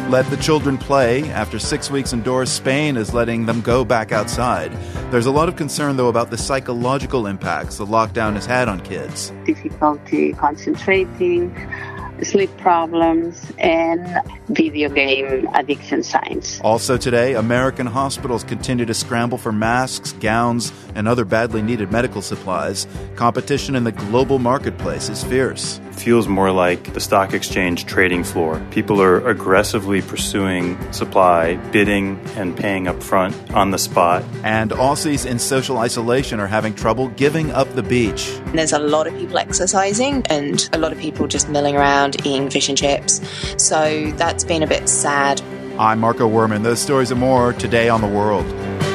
Let the children play. After 6 weeks indoors, Spain is letting them go back outside. There's a lot of concern, though, about the psychological impacts the lockdown has had on kids. Difficulty concentrating, sleep problems, and video game addiction signs. Also today, American hospitals continue to scramble for masks, gowns, and other badly needed medical supplies. Competition in the global marketplace is fierce. It feels more like the stock exchange trading floor. People are aggressively pursuing supply, bidding and paying up front on the spot. And Aussies in social isolation are having trouble giving up the beach. There's a lot of people exercising and a lot of people just milling around eating fish and chips. So that's been a bit sad. I'm Marco Werman. Those stories and more today on The World.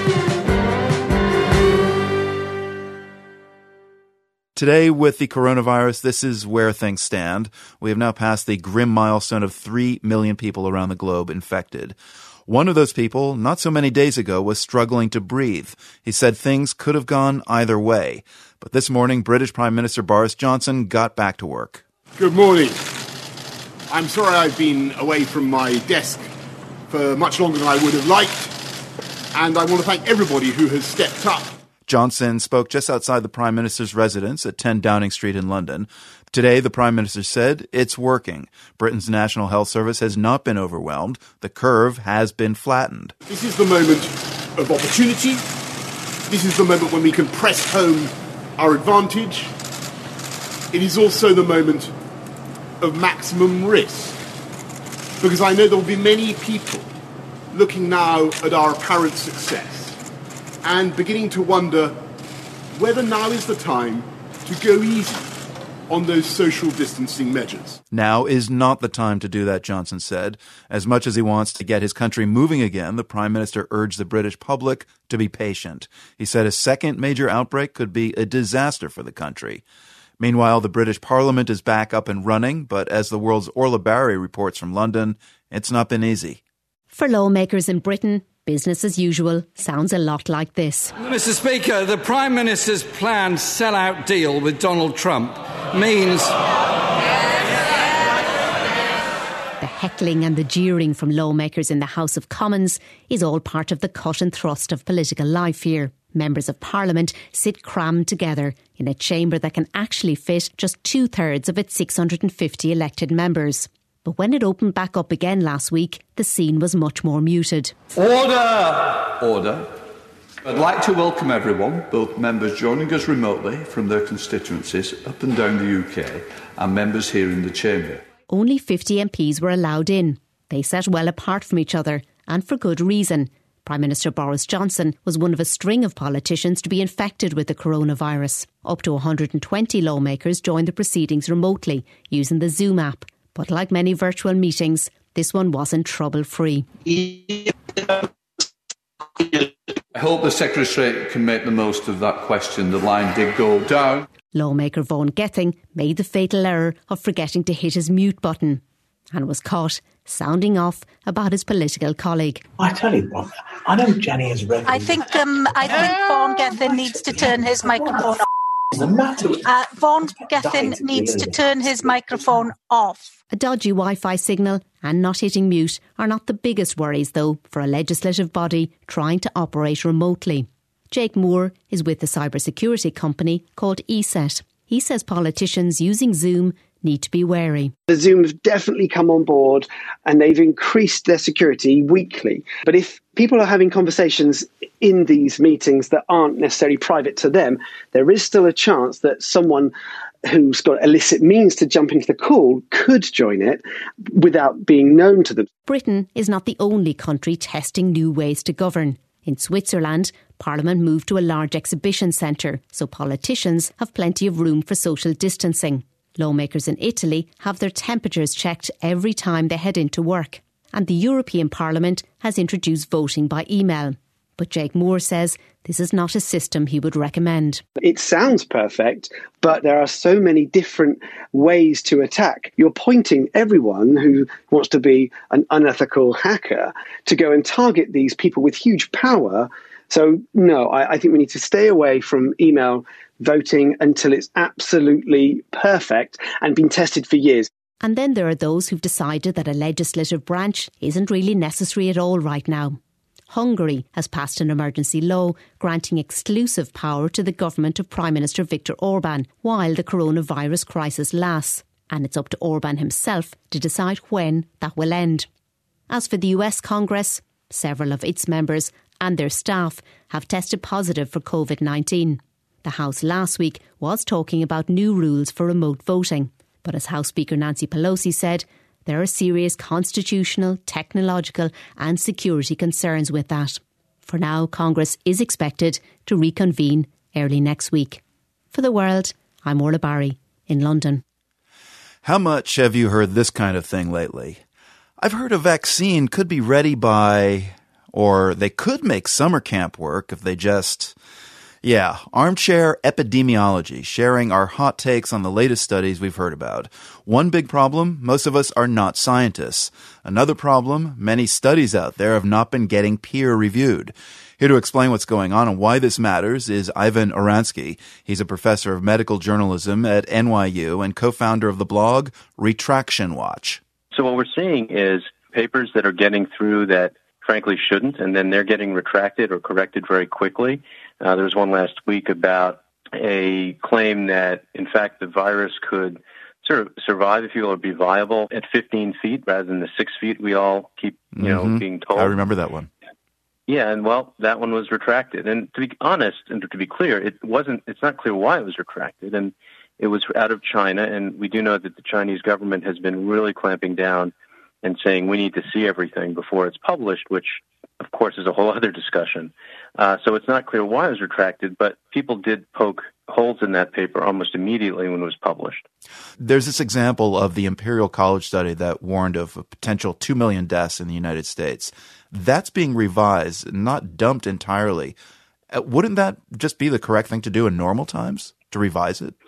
Today, with the coronavirus, this is where things stand. We have now passed the grim milestone of 3 million people around the globe infected. One of those people, not so many days ago, was struggling to breathe. He said things could have gone either way. But this morning, British Prime Minister Boris Johnson got back to work. Good morning. I'm sorry I've been away from my desk for much longer than I would have liked. And I want to thank everybody who has stepped up. Johnson spoke just outside the Prime Minister's residence at 10 Downing Street in London. Today, the Prime Minister said it's working. Britain's National Health Service has not been overwhelmed. The curve has been flattened. This is the moment of opportunity. This is the moment when we can press home our advantage. It is also the moment of maximum risk. Because I know there will be many people looking now at our apparent success and beginning to wonder whether now is the time to go easy on those social distancing measures. Now is not the time to do that, Johnson said. As much as he wants to get his country moving again, the Prime Minister urged the British public to be patient. He said a second major outbreak could be a disaster for the country. Meanwhile, the British Parliament is back up and running, but as the World's Orla Barry reports from London, it's not been easy. For lawmakers in Britain, business as usual sounds a lot like this. Mr. Speaker, the Prime Minister's planned sellout deal with Donald Trump means... The heckling and the jeering from lawmakers in the House of Commons is all part of the cut and thrust of political life here. Members of Parliament sit crammed together in a chamber that can actually fit just 2/3 of its 650 elected members. But when it opened back up again last week, the scene was much more muted. Order. I'd like to welcome everyone, both members joining us remotely from their constituencies up and down the UK and members here in the chamber. Only 50 MPs were allowed in. They sat well apart from each other, and for good reason. Prime Minister Boris Johnson was one of a string of politicians to be infected with the coronavirus. Up to 120 lawmakers joined the proceedings remotely using the Zoom app. But like many virtual meetings, this one wasn't trouble-free. I hope the Secretary can make the most of that question. The line did go down. Lawmaker Vaughan Gething made the fatal error of forgetting to hit his mute button and was caught sounding off about his political colleague. I tell you what, I know Jenny is ready. I think Vaughan Gething needs to turn his microphone off. Vaughan Gething needs to turn his microphone off. A dodgy Wi-Fi signal and not hitting mute are not the biggest worries, though, for a legislative body trying to operate remotely. Jake Moore is with the cybersecurity company called ESET. He says politicians using Zoom need to be wary. The Zoom have definitely come on board and they've increased their security weekly. But if people are having conversations in these meetings that aren't necessarily private to them, there is still a chance that someone who's got illicit means to jump into the call could join it without being known to them. Britain is not the only country testing new ways to govern. In Switzerland, Parliament moved to a large exhibition centre, so politicians have plenty of room for social distancing. Lawmakers in Italy have their temperatures checked every time they head into work. And the European Parliament has introduced voting by email. But Jake Moore says this is not a system he would recommend. It sounds perfect, but there are so many different ways to attack. You're pointing everyone who wants to be an unethical hacker to go and target these people with huge power. So, no, I think we need to stay away from email voting until it's absolutely perfect and been tested for years. And then there are those who've decided that a legislative branch isn't really necessary at all right now. Hungary has passed an emergency law granting exclusive power to the government of Prime Minister Viktor Orban while the coronavirus crisis lasts. And it's up to Orban himself to decide when that will end. As for the US Congress, several of its members and their staff have tested positive for COVID-19. The House last week was talking about new rules for remote voting. But as House Speaker Nancy Pelosi said, there are serious constitutional, technological and security concerns with that. For now, Congress is expected to reconvene early next week. For The World, I'm Orla Barry in London. How much have you heard this kind of thing lately? I've heard a vaccine could be ready by, or they could make summer camp work if they just... Yeah, armchair epidemiology, sharing our hot takes on the latest studies we've heard about. One big problem, most of us are not scientists. Another problem, many studies out there have not been getting peer-reviewed. Here to explain what's going on and why this matters is Ivan Oransky. He's a professor of medical journalism at NYU and co-founder of the blog Retraction Watch. So what we're seeing is papers that are getting through that frankly shouldn't, and then they're getting retracted or corrected very quickly. There was one last week about a claim that, in fact, the virus could sort of survive, if you will, or be viable at 15 feet rather than the 6 feet we all keep, being told. I remember that one. Yeah, and well, that one was retracted. And to be honest, and to be clear, it's not clear why it was retracted. And it was out of China, and we do know that the Chinese government has been really clamping down and saying we need to see everything before it's published, which, of course, is a whole other discussion. So it's not clear why it was retracted, but people did poke holes in that paper almost immediately when it was published. There's this example of the Imperial College study that warned of a potential 2 million deaths in the United States. That's being revised, not dumped entirely. Wouldn't that just be the correct thing to do in normal times, to revise it?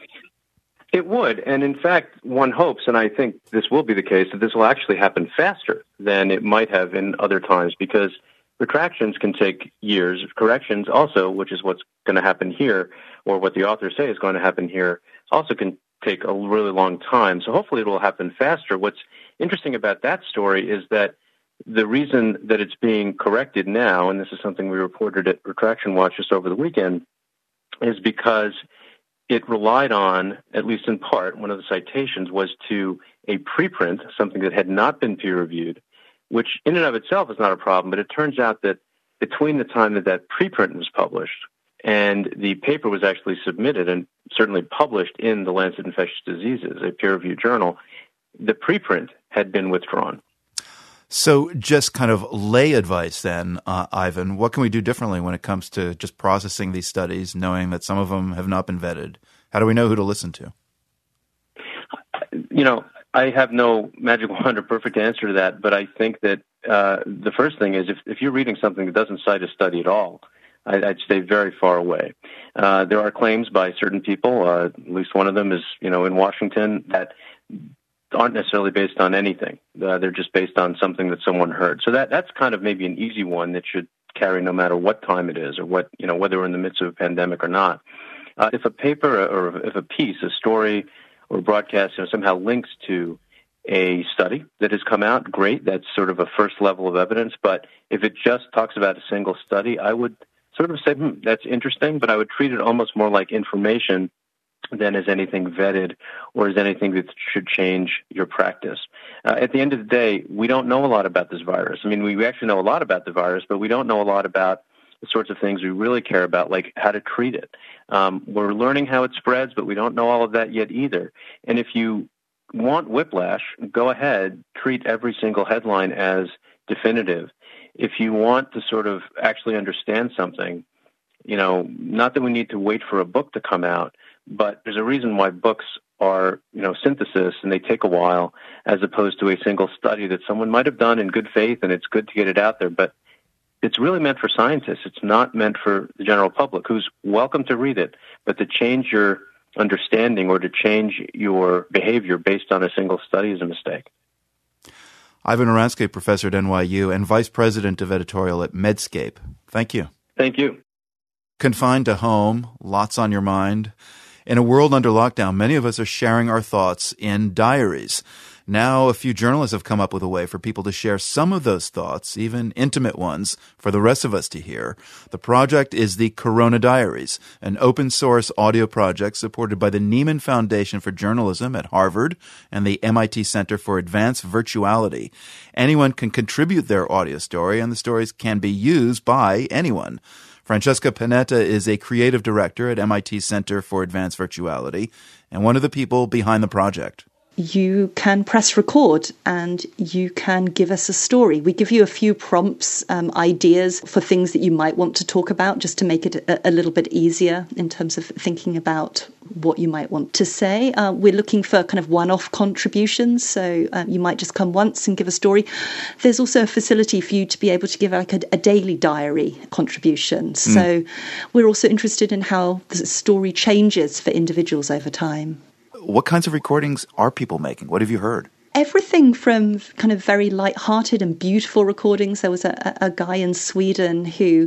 It would, and in fact, one hopes, and I think this will be the case, that this will actually happen faster than it might have in other times, because retractions can take years. Corrections also, which is what's going to happen here, or what the authors say is going to happen here, also can take a really long time. So hopefully it will happen faster. What's interesting about that story is that the reason that it's being corrected now, and this is something we reported at Retraction Watch just over the weekend, is because it relied on, at least in part, one of the citations was to a preprint, something that had not been peer-reviewed, which in and of itself is not a problem, but it turns out that between the time that preprint was published and the paper was actually submitted and certainly published in the Lancet Infectious Diseases, a peer-reviewed journal, the preprint had been withdrawn. So just kind of lay advice then, Ivan, what can we do differently when it comes to just processing these studies, knowing that some of them have not been vetted? How do we know who to listen to? I have no magic wand or perfect answer to that, but I think that the first thing is if you're reading something that doesn't cite a study at all, I'd stay very far away. There are claims by certain people, at least one of them is, in Washington, that aren't necessarily based on anything. They're just based on something that someone heard. So that's kind of maybe an easy one that should carry no matter what time it is or what, whether we're in the midst of a pandemic or not. If a paper or if a piece, a story or broadcast somehow links to a study that has come out, great. That's sort of a first level of evidence. But if it just talks about a single study, I would sort of say, that's interesting, but I would treat it almost more like information than as anything vetted or as anything that should change your practice. At the end of the day, we don't know a lot about this virus. I mean, we actually know a lot about the virus, but we don't know a lot about the sorts of things we really care about, like how to treat it. We're learning how it spreads, but we don't know all of that yet either. And if you want whiplash, go ahead, treat every single headline as definitive. If you want to sort of actually understand something, not that we need to wait for a book to come out, but there's a reason why books are, synthesis, and they take a while, as opposed to a single study that someone might have done in good faith, and it's good to get it out there. But it's really meant for scientists. It's not meant for the general public, who's welcome to read it, but to change your understanding or to change your behavior based on a single study is a mistake. Ivan Oransky, professor at NYU and vice president of editorial at Medscape. Thank you. Thank you. Confined to home, lots on your mind. In a world under lockdown, many of us are sharing our thoughts in diaries. Now, a few journalists have come up with a way for people to share some of those thoughts, even intimate ones, for the rest of us to hear. The project is the Corona Diaries, an open-source audio project supported by the Nieman Foundation for Journalism at Harvard and the MIT Center for Advanced Virtuality. Anyone can contribute their audio story, and the stories can be used by anyone. Francesca Panetta is a creative director at MIT Center for Advanced Virtuality and one of the people behind the project. You can press record and you can give us a story. We give you a few prompts, ideas for things that you might want to talk about, just to make it a little bit easier in terms of thinking about what you might want to say. We're looking for kind of one-off contributions, so you might just come once and give a story. There's also a facility for you to be able to give like a daily diary contribution. So we're also interested in how the story changes for individuals over time. What kinds of recordings are people making? What have you heard? Everything from kind of very light-hearted and beautiful recordings. There was a guy in Sweden who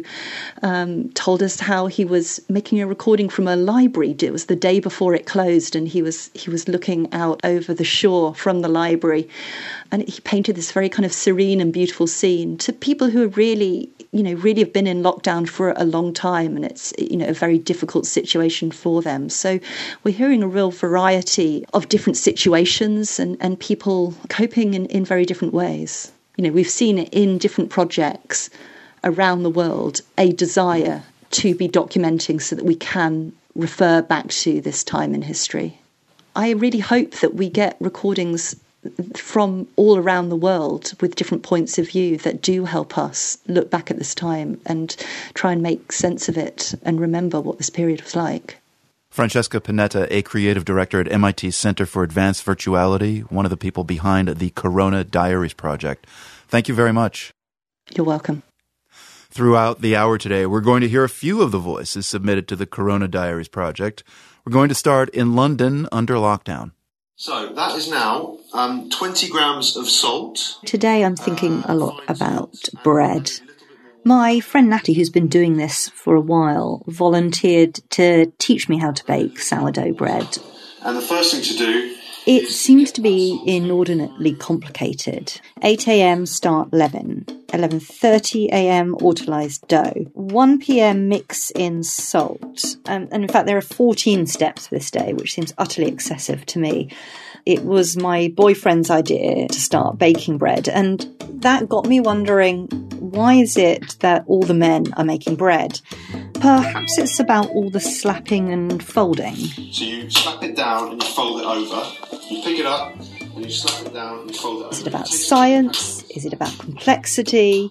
told us how he was making a recording from a library. It was the day before it closed, and he was looking out over the shore from the library, and he painted this very kind of serene and beautiful scene to people who are really have been in lockdown for a long time, and it's a very difficult situation for them. So we're hearing a real variety of different situations and people coping in very different ways. We've seen it in different projects around the world, a desire to be documenting so that we can refer back to this time in history. I really hope that we get recordings from all around the world with different points of view that do help us look back at this time and try and make sense of it and remember what this period was like. Francesca Panetta, a creative director at MIT Center for Advanced Virtuality, one of the people behind the Corona Diaries project. Thank you very much. You're welcome. Throughout the hour today, we're going to hear a few of the voices submitted to the Corona Diaries project. We're going to start in London under lockdown. So that is now 20 grams of salt. Today I'm thinking a lot about bread. My friend Natty, who's been doing this for a while, volunteered to teach me how to bake sourdough bread. And the first thing to do... It seems to be inordinately complicated. 8 a.m. start leaven. 11:30 a.m. autolyze dough. 1 p.m. mix in salt. And in fact, there are 14 steps for this day, which seems utterly excessive to me. It was my boyfriend's idea to start baking bread, and that got me wondering, why is it that all the men are making bread? Perhaps it's about all the slapping and folding. So you slap it down and you fold it over. You pick it up and you slap it down and you fold it over. Is it about science? Is it about complexity?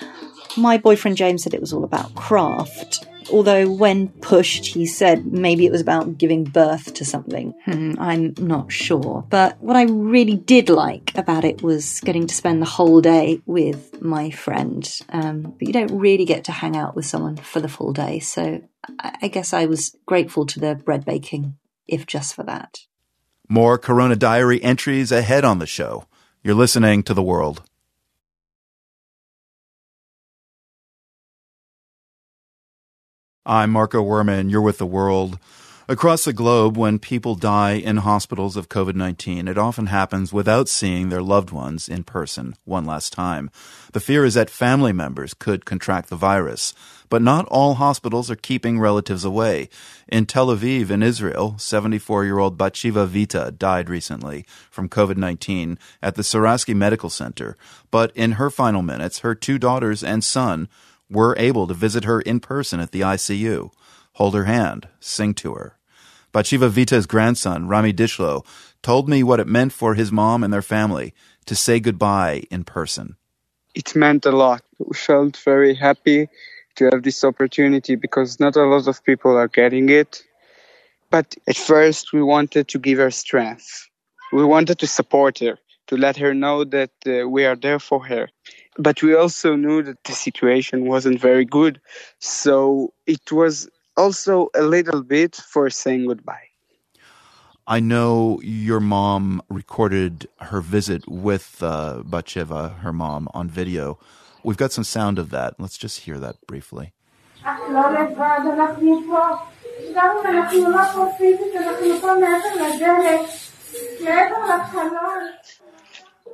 My boyfriend James said it was all about craft. Although when pushed, he said maybe it was about giving birth to something. I'm not sure. But what I really did like about it was getting to spend the whole day with my friend. But you don't really get to hang out with someone for the full day. So I guess I was grateful to the bread baking, if just for that. More Corona Diary entries ahead on the show. You're listening to The World. I'm Marco Werman. You're with The World. Across the globe, when people die in hospitals of COVID-19, it often happens without seeing their loved ones in person one last time. The fear is that family members could contract the virus. But not all hospitals are keeping relatives away. In Tel Aviv, in Israel, 74-year-old Batshiva Vita died recently from COVID-19 at the Sourasky Medical Center. But in her final minutes, her 2 daughters and son were able to visit her in person at the ICU, hold her hand, sing to her. Batshiva Vita's grandson, Rami Dishlo, told me what it meant for his mom and their family to say goodbye in person. It meant a lot. We felt very happy to have this opportunity because not a lot of people are getting it. But at first we wanted to give her strength. We wanted to support her, to let her know that we are there for her. But we also knew that the situation wasn't very good. So it was also a little bit for saying goodbye. I know your mom recorded her visit with Batshiva, her mom, on video. We've got some sound of that. Let's just hear that briefly.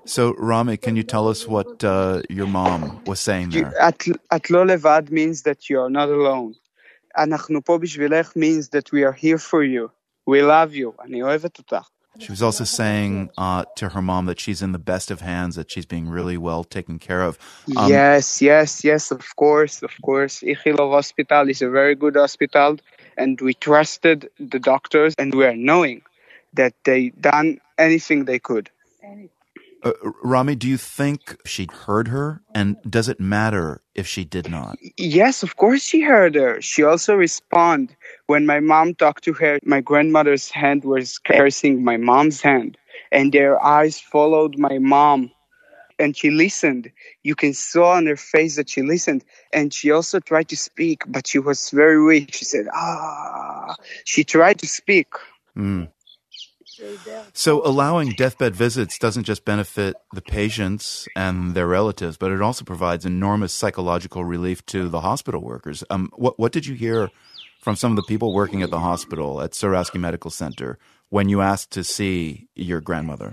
So, Rami, can you tell us what your mom was saying there? את לא לבד means that you are not alone. אנחנו פה בשבילך means that we are here for you. We love you. אני אוהבת אותך. She was also saying to her mom that she's in the best of hands, that she's being really well taken care of. Yes, of course. Ichilov Hospital is a very good hospital, and we trusted the doctors, and we are knowing that they done anything they could. Rami, do you think she heard her? And does it matter if she did not? Yes, of course she heard her. She also responded. When my mom talked to her, my grandmother's hand was caressing my mom's hand, and their eyes followed my mom. And she listened. You can see on her face that she listened. And she also tried to speak, but she was very weak. She said, She tried to speak. So allowing deathbed visits doesn't just benefit the patients and their relatives, but it also provides enormous psychological relief to the hospital workers. What did you hear from some of the people working at the hospital at Sourasky Medical Center when you asked to see your grandmother?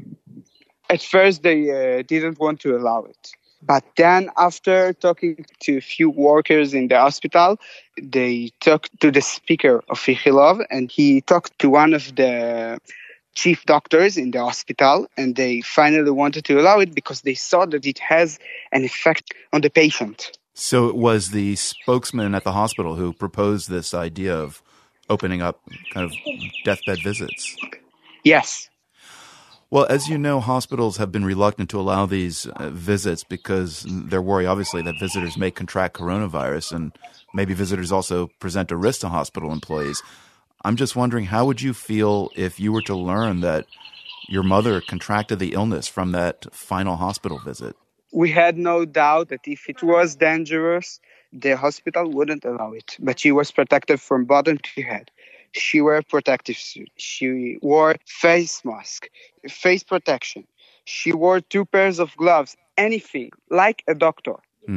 At first, they didn't want to allow it. But then after talking to a few workers in the hospital, they talked to the speaker of Ichilov, and he talked to one of the chief doctors in the hospital, and they finally wanted to allow it because they saw that it has an effect on the patient. So it was the spokesman at the hospital who proposed this idea of opening up kind of deathbed visits. Yes. Well, as you know, hospitals have been reluctant to allow these visits because they're worried, obviously, that visitors may contract coronavirus, and maybe visitors also present a risk to hospital employees. I'm just wondering, how would you feel if you were to learn that your mother contracted the illness from that final hospital visit? We had no doubt that if it was dangerous, the hospital wouldn't allow it. But she was protected from bottom to head. She wore a protective suit. She wore face mask, face protection. She wore 2 pairs of gloves, anything, like a doctor.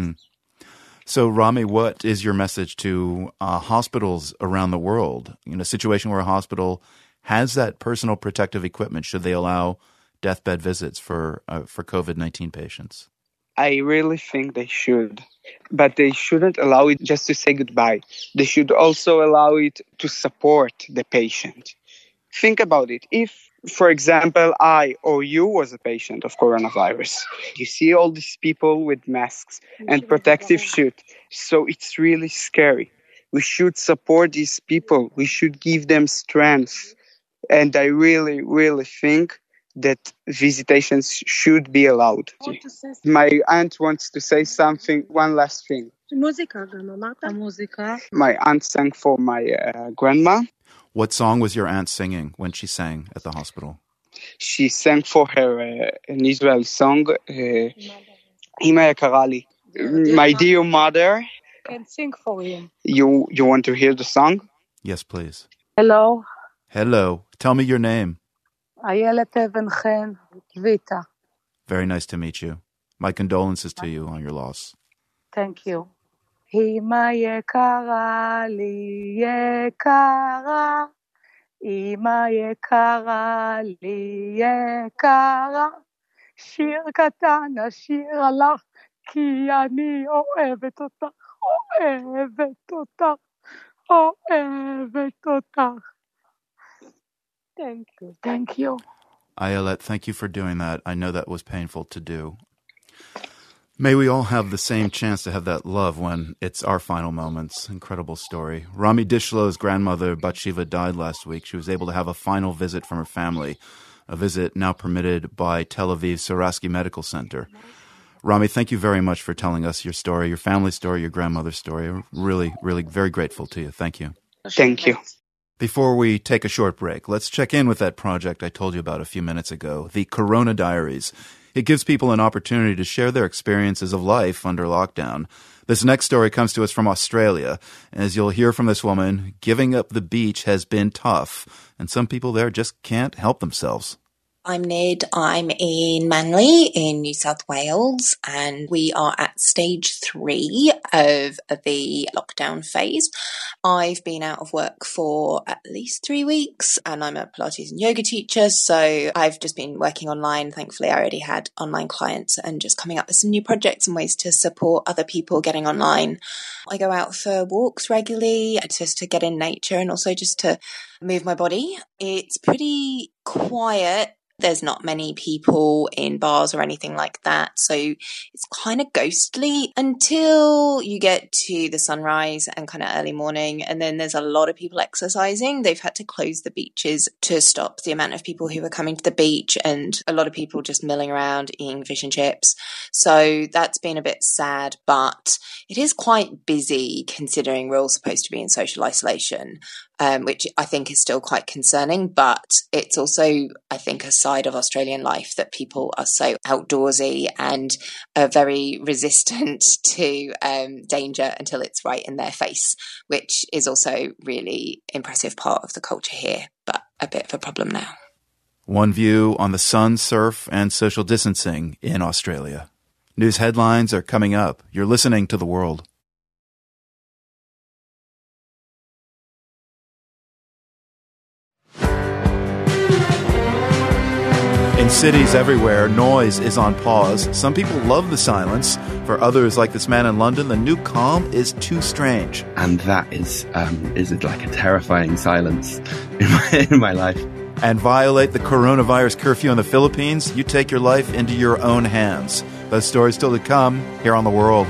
So, Rami, what is your message to hospitals around the world? In a situation where a hospital has that personal protective equipment, should they allow deathbed visits for COVID-19 patients? I really think they should. But they shouldn't allow it just to say goodbye. They should also allow it to support the patient. Think about it. If, for example, I or you was a patient of coronavirus, you see all these people with masks and protective suits. So it's really scary. We should support these people. We should give them strength. And I really, really think that visitations should be allowed. My aunt wants to say something, one last thing. My aunt sang for my grandma. What song was your aunt singing when she sang at the hospital? She sang for her an Israeli song, Ima Yakara Li. My dear mother. Can sing for him. You want to hear the song? Yes, please. Hello. Hello. Tell me your name. Ayelet Evenchen, Vita. Very nice to meet you. My condolences to you on your loss. Thank you. Ima יקרה לי יקרה, Ima יקרה לי יקרה, שיר קטן אשיר לך, כי אני אוהבת אותך, אוהבת אותך, אוהבת אותך. Thank you. Ayelet, thank you for doing that. I know that was painful to do. May we all have the same chance to have that love when it's our final moments. Incredible story. Rami Dishlow's grandmother, Bathsheba, died last week. She was able to have a final visit from her family, a visit now permitted by Tel Aviv's Sourasky Medical Center. Rami, thank you very much for telling us your story, your family story, your grandmother's story. We're really, really very grateful to you. Thank you. Thank you. Before we take a short break, let's check in with that project I told you about a few minutes ago, the Corona Diaries. It gives people an opportunity to share their experiences of life under lockdown. This next story comes to us from Australia. As you'll hear from this woman, giving up the beach has been tough, and some people there just can't help themselves. I'm Nid. I'm in Manly in New South Wales, and we are at stage 3 of the lockdown phase. I've been out of work for at least 3 weeks, and I'm a Pilates and yoga teacher, so I've just been working online. Thankfully, I already had online clients and just coming up with some new projects and ways to support other people getting online. I go out for walks regularly just to get in nature and also just to move my body. It's pretty quiet. There's not many people in bars or anything like that, so it's kind of ghostly until you get to the sunrise and kind of early morning, and then there's a lot of people exercising. They've had to close the beaches to stop the amount of people who are coming to the beach, and a lot of people just milling around eating fish and chips. So that's been a bit sad, but it is quite busy considering we're all supposed to be in social isolation. Which I think is still quite concerning, but it's also, I think, a side of Australian life that people are so outdoorsy and are very resistant to danger until it's right in their face, which is also really impressive part of the culture here, but a bit of a problem now. One view on the sun, surf, and social distancing in Australia. News headlines are coming up. You're listening to The World. In cities everywhere, noise is on pause. Some people love the silence. For others, like this man in London, the new calm is too strange. And that is like a terrifying silence in my life. And violate the coronavirus curfew in the Philippines, you take your life into your own hands. Those stories still to come here on The World.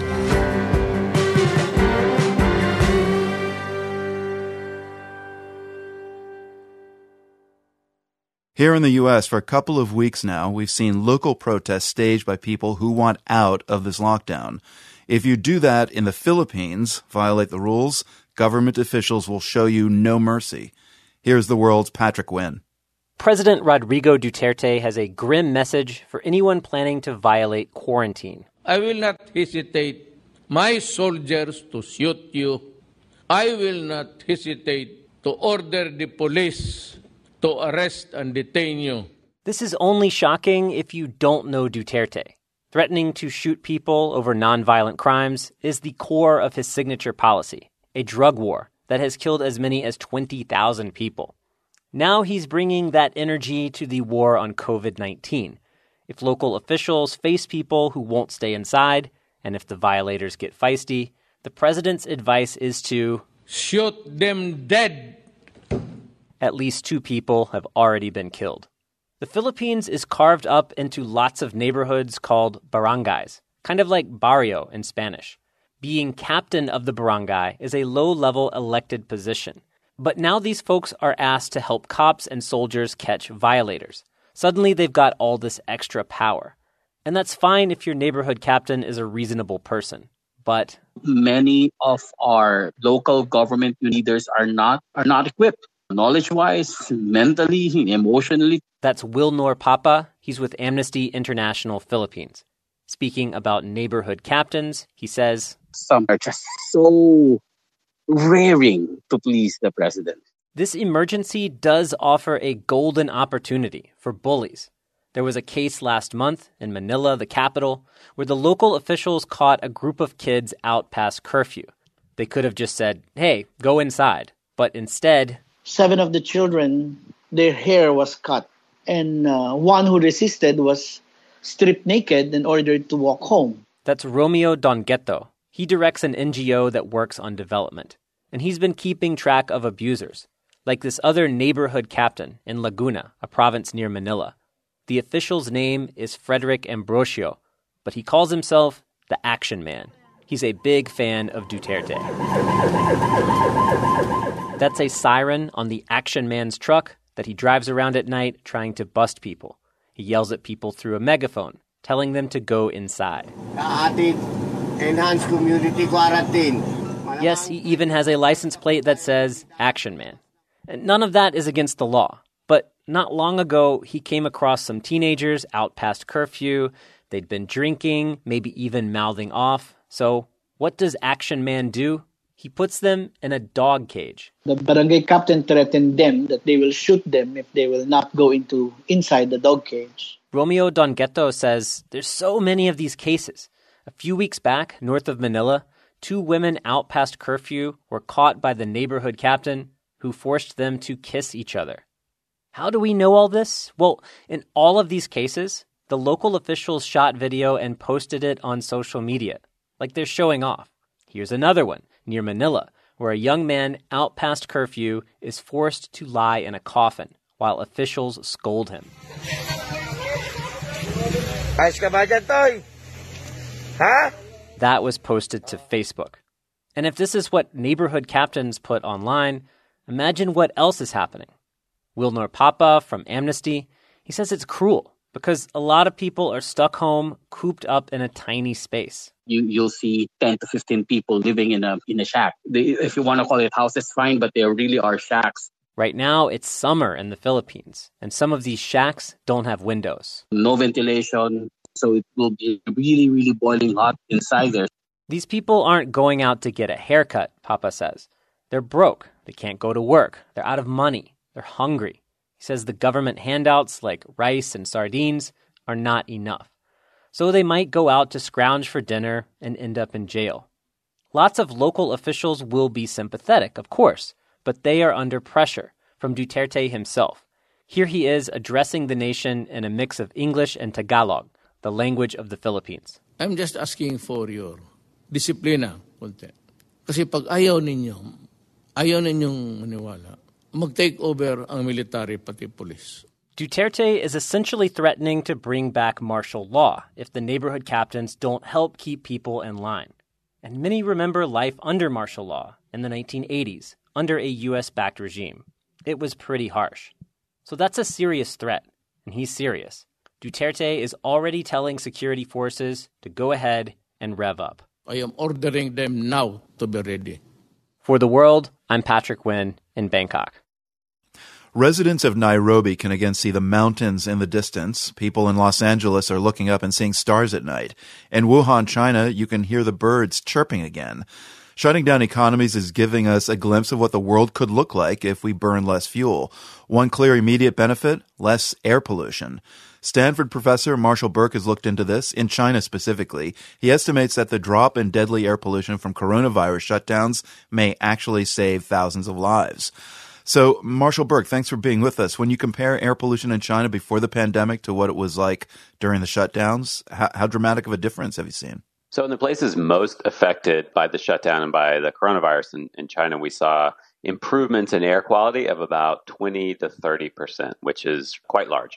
Here in the U.S., for a couple of weeks now, we've seen local protests staged by people who want out of this lockdown. If you do that in the Philippines, violate the rules, government officials will show you no mercy. Here's The World's Patrick Wynn. President Rodrigo Duterte has a grim message for anyone planning to violate quarantine. I will not hesitate my soldiers to shoot you. I will not hesitate to order the police to arrest and detain you. This is only shocking if you don't know Duterte. Threatening to shoot people over nonviolent crimes is the core of his signature policy, a drug war that has killed as many as 20,000 people. Now he's bringing that energy to the war on COVID-19. If local officials face people who won't stay inside, and if the violators get feisty, the president's advice is to shoot them dead. At least 2 people have already been killed. The Philippines is carved up into lots of neighborhoods called barangays, kind of like barrio in Spanish. Being captain of the barangay is a low-level elected position. But now these folks are asked to help cops and soldiers catch violators. Suddenly they've got all this extra power. And that's fine if your neighborhood captain is a reasonable person. But many of our local government leaders are not equipped. Knowledge-wise, mentally, emotionally. That's Wilnor Papa. He's with Amnesty International Philippines. Speaking about neighborhood captains, he says, some are just so raring to please the president. This emergency does offer a golden opportunity for bullies. There was a case last month in Manila, the capital, where the local officials caught a group of kids out past curfew. They could have just said, hey, go inside. But instead, 7 of the children, their hair was cut. And one who resisted was stripped naked and ordered to walk home. That's Romeo Dongueto. He directs an NGO that works on development. And he's been keeping track of abusers, like this other neighborhood captain in Laguna, a province near Manila. The official's name is Frederick Ambrosio, but he calls himself the Action Man. He's a big fan of Duterte. That's a siren on the Action Man's truck that he drives around at night trying to bust people. He yells at people through a megaphone, telling them to go inside. Enhanced community quarantine. Yes, he even has a license plate that says Action Man. And none of that is against the law. But not long ago, he came across some teenagers out past curfew. They'd been drinking, maybe even mouthing off. So what does Action Man do? He puts them in a dog cage. The barangay captain threatened them that they will shoot them if they will not go inside the dog cage. Romeo Dongueto says there's so many of these cases. A few weeks back, north of Manila, 2 women out past curfew were caught by the neighborhood captain who forced them to kiss each other. How do we know all this? Well, in all of these cases, the local officials shot video and posted it on social media, like they're showing off. Here's another one, near Manila, where a young man out past curfew is forced to lie in a coffin while officials scold him. That was posted to Facebook. And if this is what neighborhood captains put online, imagine what else is happening. Wilnor Papa from Amnesty, he says it's cruel because a lot of people are stuck home, cooped up in a tiny space. You'll see 10 to 15 people living in a shack. If you want to call it houses, fine, but they really are shacks. Right now, it's summer in the Philippines, and some of these shacks don't have windows. No ventilation, so it will be really, really boiling hot inside there. These people aren't going out to get a haircut, Papa says. They're broke. They can't go to work. They're out of money. They're hungry. He says the government handouts like rice and sardines are not enough. So they might go out to scrounge for dinner and end up in jail. Lots of local officials will be sympathetic, of course, but they are under pressure from Duterte himself. Here he is addressing the nation in a mix of English and Tagalog, the language of the Philippines. I'm just asking for your disiplina, konti. Kasi pag ayaw ninyong maniwala, mag-take over ang military pati police. Duterte is essentially threatening to bring back martial law if the neighborhood captains don't help keep people in line. And many remember life under martial law in the 1980s, under a U.S.-backed regime. It was pretty harsh. So that's a serious threat, and he's serious. Duterte is already telling security forces to go ahead and rev up. I am ordering them now to be ready. For The World, I'm Patrick Wynn in Bangkok. Residents of Nairobi can again see the mountains in the distance. People in Los Angeles are looking up and seeing stars at night. In Wuhan, China, you can hear the birds chirping again. Shutting down economies is giving us a glimpse of what the world could look like if we burn less fuel. One clear immediate benefit, less air pollution. Stanford professor Marshall Burke has looked into this, in China specifically. He estimates that the drop in deadly air pollution from coronavirus shutdowns may actually save thousands of lives. So, Marshall Burke, thanks for being with us. When you compare air pollution in China before the pandemic to what it was like during the shutdowns, how dramatic of a difference have you seen? So in the places most affected by the shutdown and by the coronavirus in China, we saw improvements in air quality of about 20 to 30%, which is quite large.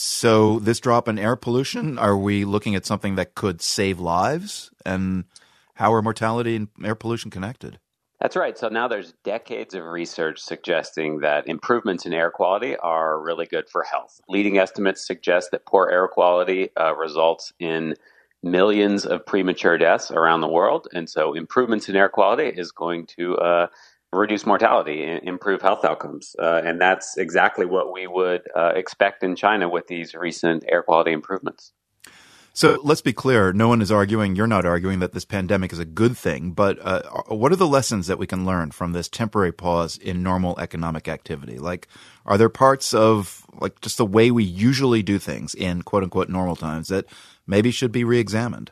So this drop in air pollution, are we looking at something that could save lives? And how are mortality and air pollution connected? That's right. So now there's decades of research suggesting that improvements in air quality are really good for health. Leading estimates suggest that poor air quality results in millions of premature deaths around the world. And so improvements in air quality is going to reduce mortality and improve health outcomes. And that's exactly what we would expect in China with these recent air quality improvements. So let's be clear. No one is arguing, you're not arguing that this pandemic is a good thing. But what are the lessons that we can learn from this temporary pause in normal economic activity? Like, are there parts of like just the way we usually do things in quote unquote normal times that maybe should be reexamined?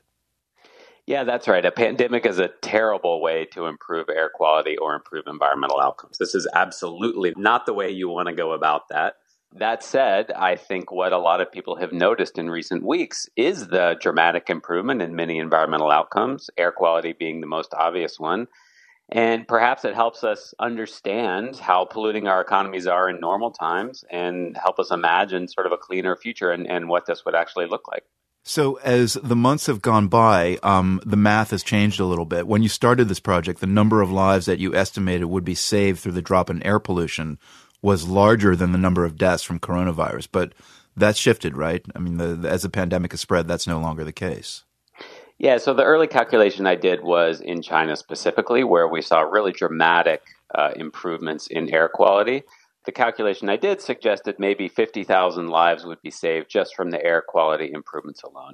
Yeah, that's right. A pandemic is a terrible way to improve air quality or improve environmental outcomes. This is absolutely not the way you want to go about that. That said, I think what a lot of people have noticed in recent weeks is the dramatic improvement in many environmental outcomes, air quality being the most obvious one. And perhaps it helps us understand how polluting our economies are in normal times and help us imagine sort of a cleaner future and what this would actually look like. So as the months have gone by, the math has changed a little bit. When you started this project, the number of lives that you estimated would be saved through the drop in air pollution was larger than the number of deaths from coronavirus. But that's shifted, right? I mean, as the pandemic has spread, that's no longer the case. Yeah, so the early calculation I did was in China specifically, where we saw really dramatic improvements in air quality. The calculation I did suggested maybe 50,000 lives would be saved just from the air quality improvements alone.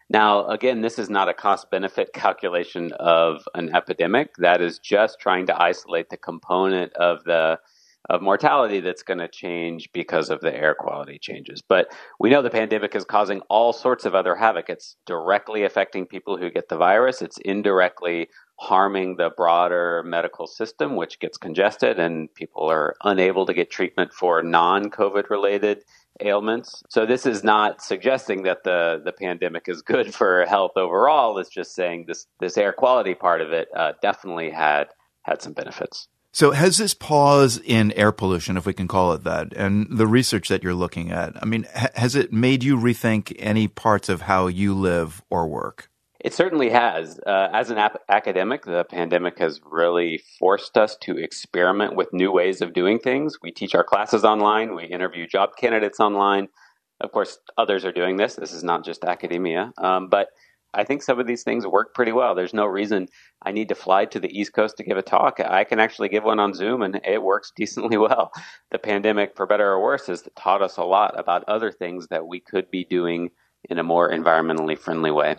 Now, again, this is not a cost-benefit calculation of an epidemic. That is just trying to isolate the component of mortality that's going to change because of the air quality changes. But we know the pandemic is causing all sorts of other havoc. It's directly affecting people who get the virus. It's indirectly harming the broader medical system, which gets congested and people are unable to get treatment for non-COVID related ailments. So this is not suggesting that the pandemic is good for health overall. It's just saying this air quality part of it definitely had some benefits. So has this pause in air pollution, if we can call it that, and the research that you're looking at, I mean, has it made you rethink any parts of how you live or work? It certainly has. As an academic, the pandemic has really forced us to experiment with new ways of doing things. We teach our classes online. We interview job candidates online. Of course, others are doing this. This is not just academia. But I think some of these things work pretty well. There's no reason I need to fly to the East Coast to give a talk. I can actually give one on Zoom, and it works decently well. The pandemic, for better or worse, has taught us a lot about other things that we could be doing in a more environmentally friendly way.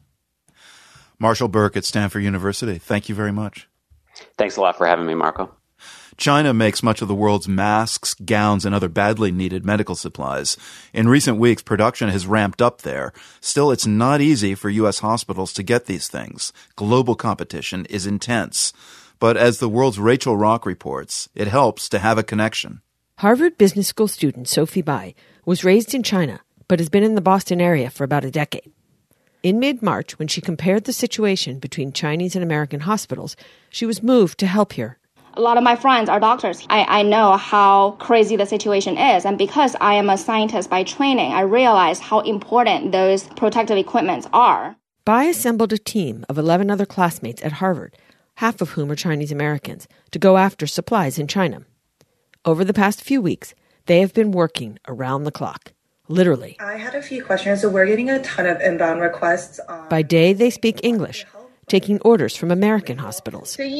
Marshall Burke at Stanford University, thank you very much. Thanks a lot for having me, Marco. China makes much of the world's masks, gowns, and other badly needed medical supplies. In recent weeks, production has ramped up there. Still, it's not easy for U.S. hospitals to get these things. Global competition is intense. But as the world's Rachel Rock reports, it helps to have a connection. Harvard Business School student Sophie Bai was raised in China, but has been in the Boston area for about a decade. In mid-March, when she compared the situation between Chinese and American hospitals, she was moved to help here. A lot of my friends are doctors. I know how crazy the situation is. And because I am a scientist by training, I realize how important those protective equipments are. Bai assembled a team of 11 other classmates at Harvard, half of whom are Chinese Americans, to go after supplies in China. Over the past few weeks, they have been working around the clock. Literally. I had a few questions, so we're getting a ton of inbound requests. By day, they speak English, taking orders from American hospitals. At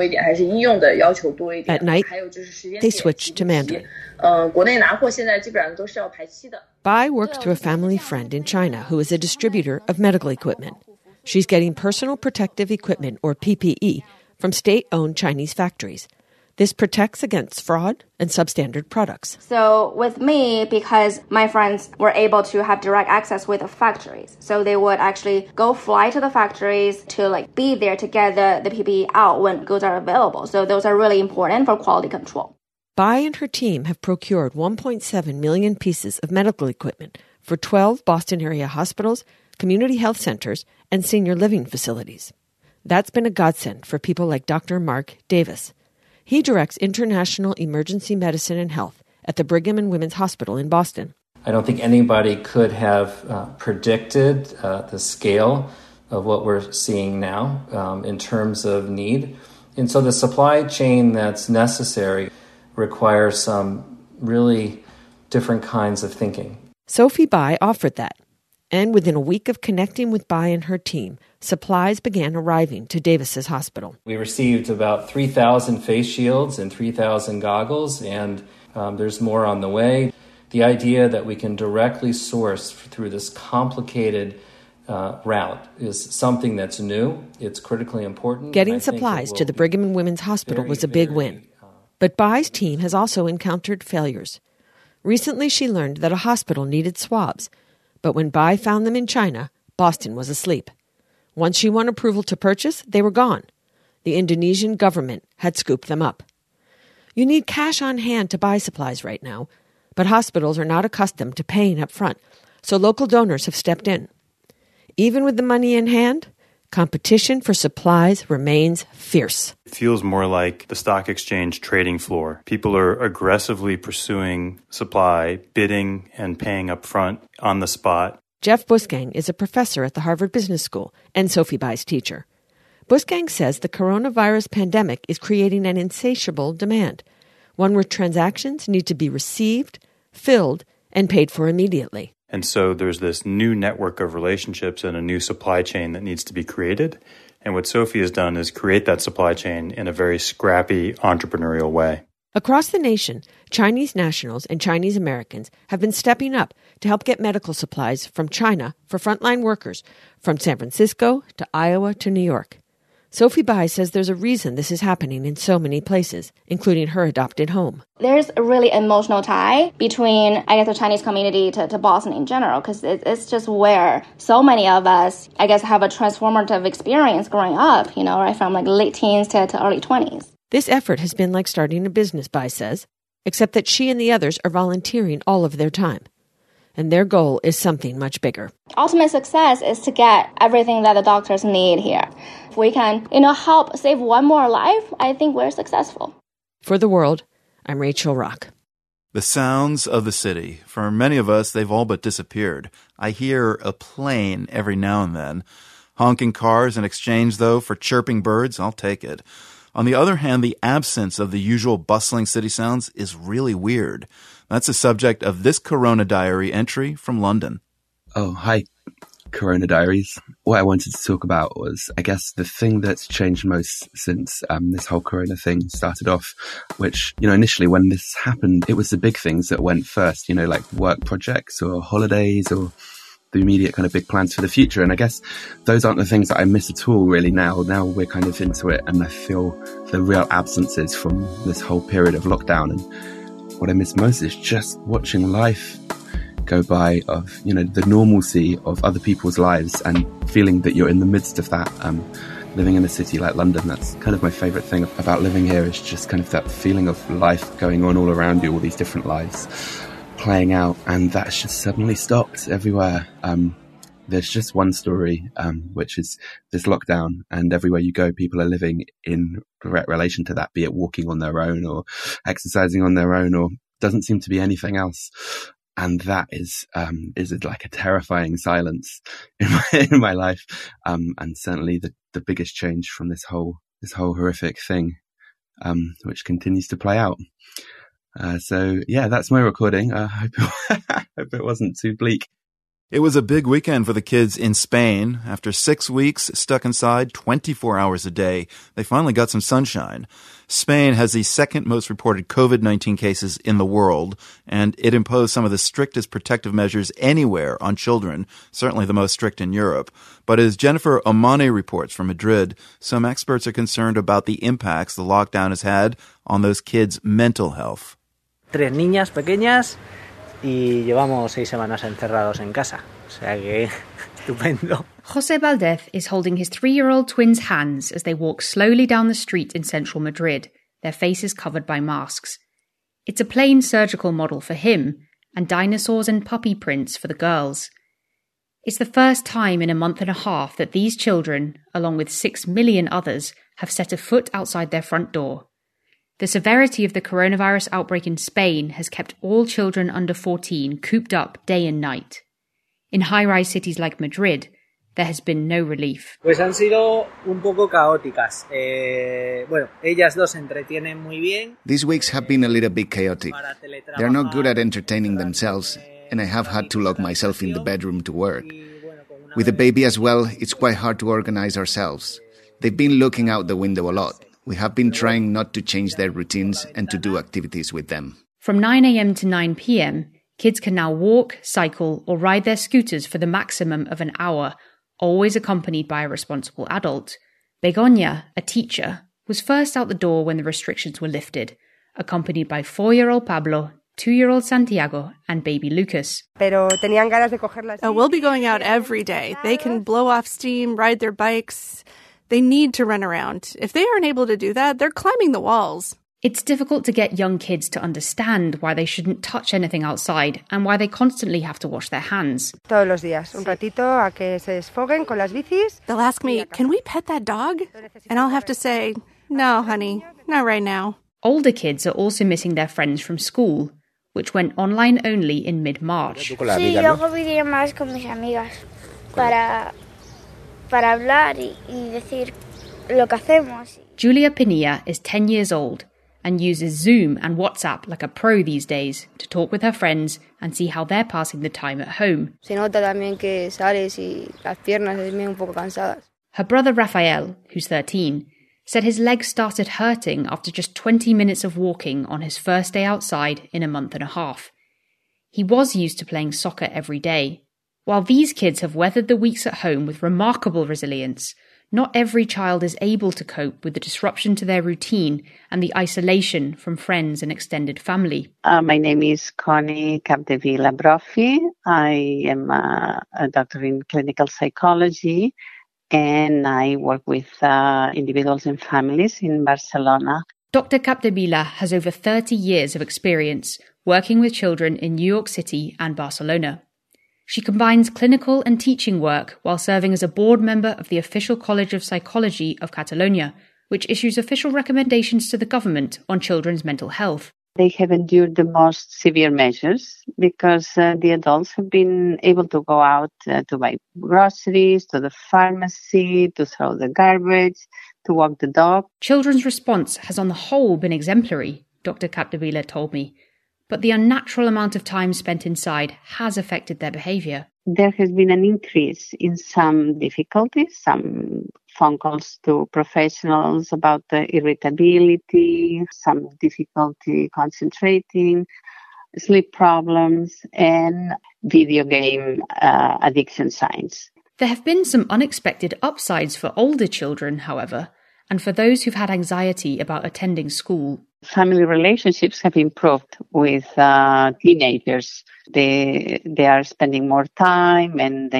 night, they switch to Mandarin. Bai works through a family friend in China who is a distributor of medical equipment. She's getting personal protective equipment, or PPE, from state-owned Chinese factories. This protects against fraud and substandard products. So with me, because my friends were able to have direct access with the factories, so they would actually go fly to the factories to be there to get the PPE out when goods are available. So those are really important for quality control. Bai and her team have procured 1.7 million pieces of medical equipment for 12 Boston area hospitals, community health centers, and senior living facilities. That's been a godsend for people like Dr. Mark Davis. He directs international emergency medicine and health at the Brigham and Women's Hospital in Boston. I don't think anybody could have predicted the scale of what we're seeing now in terms of need. And so the supply chain that's necessary requires some really different kinds of thinking. Sophie Bai offered that. And within a week of connecting with Bai and her team, supplies began arriving to Davis's hospital. We received about 3,000 face shields and 3,000 goggles, and there's more on the way. The idea that we can directly source through this complicated route is something that's new. It's critically important. Getting supplies to the Brigham and Women's Hospital was a big win. But Bai's team has also encountered failures. Recently, she learned that a hospital needed swabs. But when Bai found them in China, Boston was asleep. Once she won approval to purchase, they were gone. The Indonesian government had scooped them up. You need cash on hand to buy supplies right now, but hospitals are not accustomed to paying up front, so local donors have stepped in. Even with the money in hand, competition for supplies remains fierce. It feels more like the stock exchange trading floor. People are aggressively pursuing supply, bidding and paying up front on the spot. Jeff Busgang is a professor at the Harvard Business School and Sophie Bai's teacher. Busgang says the coronavirus pandemic is creating an insatiable demand, one where transactions need to be received, filled, and paid for immediately. And so there's this new network of relationships and a new supply chain that needs to be created. And what Sophie has done is create that supply chain in a very scrappy, entrepreneurial way. Across the nation, Chinese nationals and Chinese Americans have been stepping up to help get medical supplies from China for frontline workers from San Francisco to Iowa to New York. Sophie Bai says there's a reason this is happening in so many places, including her adopted home. There's a really emotional tie between, I guess, the Chinese community to Boston in general, because it's just where so many of us, I guess, have a transformative experience growing up, right from like late teens to early 20s. This effort has been like starting a business, Bai says, except that she and the others are volunteering all of their time. And their goal is something much bigger. Ultimate success is to get everything that the doctors need here. If we can, help save one more life, I think we're successful. For The World, I'm Rachel Rock. The sounds of the city. For many of us, they've all but disappeared. I hear a plane every now and then. Honking cars in exchange, though, for chirping birds, I'll take it. On the other hand, the absence of the usual bustling city sounds is really weird. That's the subject of this Corona Diary entry from London. Oh, hi, Corona Diaries. What I wanted to talk about was, I guess, the thing that's changed most since this whole Corona thing started off, which, initially when this happened, it was the big things that went first, like work projects or holidays or the immediate kind of big plans for the future. And I guess those aren't the things that I miss at all, really, now. Now we're kind of into it, and I feel the real absences from this whole period of lockdown. And what I miss most is just watching life go by, of, the normalcy of other people's lives and feeling that you're in the midst of that. Living in a city like London, that's kind of my favourite thing about living here, is just kind of that feeling of life going on all around you, all these different lives playing out, and that's just suddenly stopped everywhere. There's just one story, which is this lockdown, and everywhere you go, people are living in direct relation to that, be it walking on their own or exercising on their own, or doesn't seem to be anything else. And that is like a terrifying silence in my life, and certainly the biggest change from this whole horrific thing, which continues to play out. So yeah, that's my recording. I hope it wasn't too bleak. It was a big weekend for the kids in Spain. After 6 weeks stuck inside 24 hours a day, they finally got some sunshine. Spain has the second most reported COVID-19 cases in the world, and it imposed some of the strictest protective measures anywhere on children, certainly the most strict in Europe. But as Jennifer Omane reports from Madrid, some experts are concerned about the impacts the lockdown has had on those kids' mental health. 3 niñas pequeñas y llevamos 6 semanas encerrados en casa. O sea que estupendo. José Valdez is holding his 3-year-old twins' hands as they walk slowly down the street in central Madrid, their faces covered by masks. It's a plain surgical model for him, and dinosaurs and puppy prints for the girls. It's the first time in a month and a half that these children, along with 6 million others, have set a foot outside their front door. The severity of the coronavirus outbreak in Spain has kept all children under 14 cooped up day and night. In high-rise cities like Madrid, there has been no relief. Pues han sido un poco caóticas. Ellas dos se entretienen muy bien. These weeks have been a little bit chaotic. They're not good at entertaining themselves, and I have had to lock myself in the bedroom to work. With the baby as well, it's quite hard to organize ourselves. They've been looking out the window a lot. We have been trying not to change their routines and to do activities with them. From 9 a.m. to 9 p.m, kids can now walk, cycle, or ride their scooters for the maximum of an hour, always accompanied by a responsible adult. Begoña, a teacher, was first out the door when the restrictions were lifted, accompanied by 4-year-old Pablo, 2-year-old Santiago, and baby Lucas. We'll be going out every day. They can blow off steam, ride their bikes. They need to run around. If they aren't able to do that, they're climbing the walls. It's difficult to get young kids to understand why they shouldn't touch anything outside and why they constantly have to wash their hands. They'll ask me, can we pet that dog? And I'll have to say, no, honey, not right now. Older kids are also missing their friends from school, which went online only in mid-March. Sí, yo hago videollamadas con mis amigas para hablar y decir lo que hacemos. Julia Pinilla is 10 years old and uses Zoom and WhatsApp like a pro these days to talk with her friends and see how they're passing the time at home. Se nota también que sales y las piernas se ven un poco cansadas. Her brother Rafael, who's 13, said his legs started hurting after just 20 minutes of walking on his first day outside in a month and a half. He was used to playing soccer every day. While these kids have weathered the weeks at home with remarkable resilience, not every child is able to cope with the disruption to their routine and the isolation from friends and extended family. My name is Connie Capdevila Brophy. I am a doctor in clinical psychology, and I work with individuals and families in Barcelona. Dr. Capdevila has over 30 years of experience working with children in New York City and Barcelona. She combines clinical and teaching work while serving as a board member of the Official College of Psychology of Catalonia, which issues official recommendations to the government on children's mental health. They have endured the most severe measures because the adults have been able to go out to buy groceries, to the pharmacy, to throw the garbage, to walk the dog. Children's response has on the whole been exemplary, Dr. Capdevila told me, but the unnatural amount of time spent inside has affected their behaviour. There has been an increase in some difficulties, some phone calls to professionals about the irritability, some difficulty concentrating, sleep problems, and video game addiction signs. There have been some unexpected upsides for older children, however, and for those who've had anxiety about attending school. Family relationships have improved with teenagers. They are spending more time and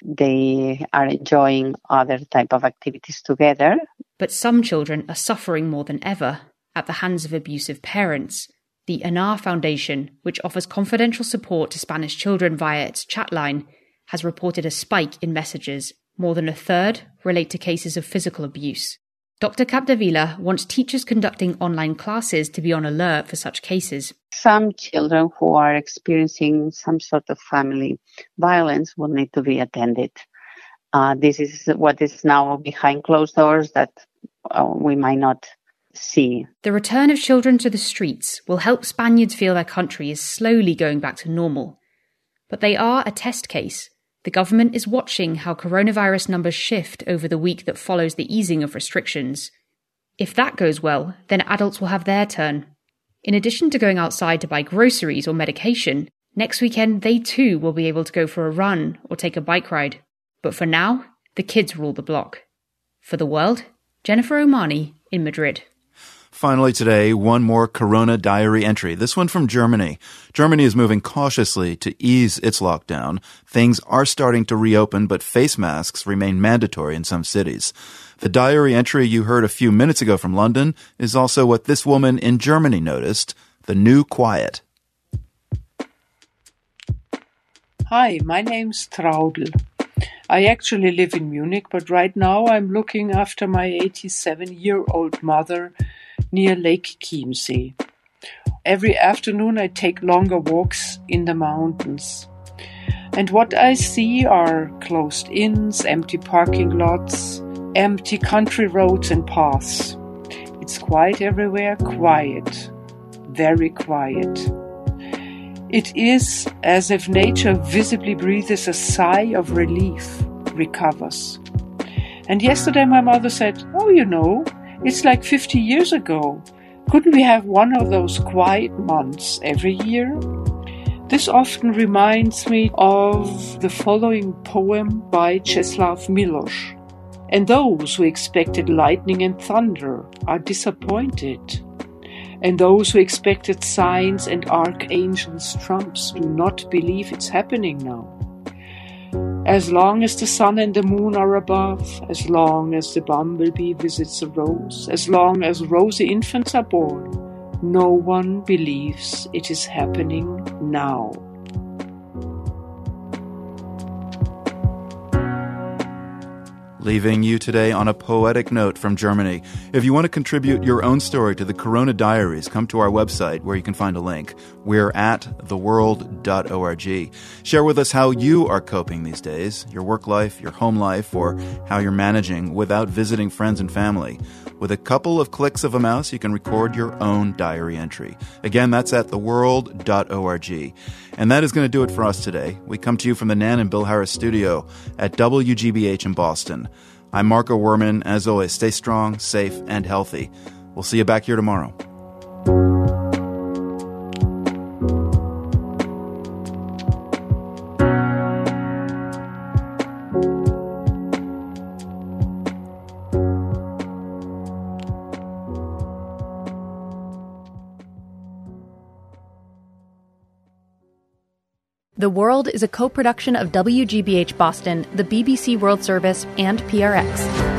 they are enjoying other type of activities together. But some children are suffering more than ever at the hands of abusive parents. The ANAR Foundation, which offers confidential support to Spanish children via its chat line, has reported a spike in messages. More than a third relate to cases of physical abuse. Dr. Capdevila wants teachers conducting online classes to be on alert for such cases. Some children who are experiencing some sort of family violence will need to be attended. This is what is now behind closed doors that we might not see. The return of children to the streets will help Spaniards feel their country is slowly going back to normal. But they are a test case. The government is watching how coronavirus numbers shift over the week that follows the easing of restrictions. If that goes well, then adults will have their turn. In addition to going outside to buy groceries or medication, next weekend they too will be able to go for a run or take a bike ride. But for now, the kids rule the block. For The World, Jennifer Omani in Madrid. Finally today, one more Corona diary entry, this one from Germany. Germany is moving cautiously to ease its lockdown. Things are starting to reopen, but face masks remain mandatory in some cities. The diary entry you heard a few minutes ago from London is also what this woman in Germany noticed, the new quiet. Hi, my name's Traudl. I actually live in Munich, but right now I'm looking after my 87-year-old mother near Lake Chiemsee. Every afternoon I take longer walks in the mountains. And what I see are closed inns, empty parking lots, empty country roads and paths. It's quiet everywhere, quiet, very quiet. It is as if nature visibly breathes a sigh of relief, recovers. And yesterday my mother said, "Oh, you know, it's like 50 years ago. Couldn't we have one of those quiet months every year?" This often reminds me of the following poem by Czesław Miłosz. "And those who expected lightning and thunder are disappointed. And those who expected signs and archangels' trumps do not believe it's happening now. As long as the sun and the moon are above, as long as the bumblebee visits a rose, as long as rosy infants are born, no one believes it is happening now." Leaving you today on a poetic note from Germany. If you want to contribute your own story to the Corona Diaries, come to our website where you can find a link. We're at theworld.org. Share with us how you are coping these days, your work life, your home life, or how you're managing without visiting friends and family. With a couple of clicks of a mouse, you can record your own diary entry. Again, that's at theworld.org. And that is going to do it for us today. We come to you from the Nan and Bill Harris studio at WGBH in Boston. I'm Marco Werman. As always, stay strong, safe, and healthy. We'll see you back here tomorrow. The World is a co-production of WGBH Boston, the BBC World Service, and PRX.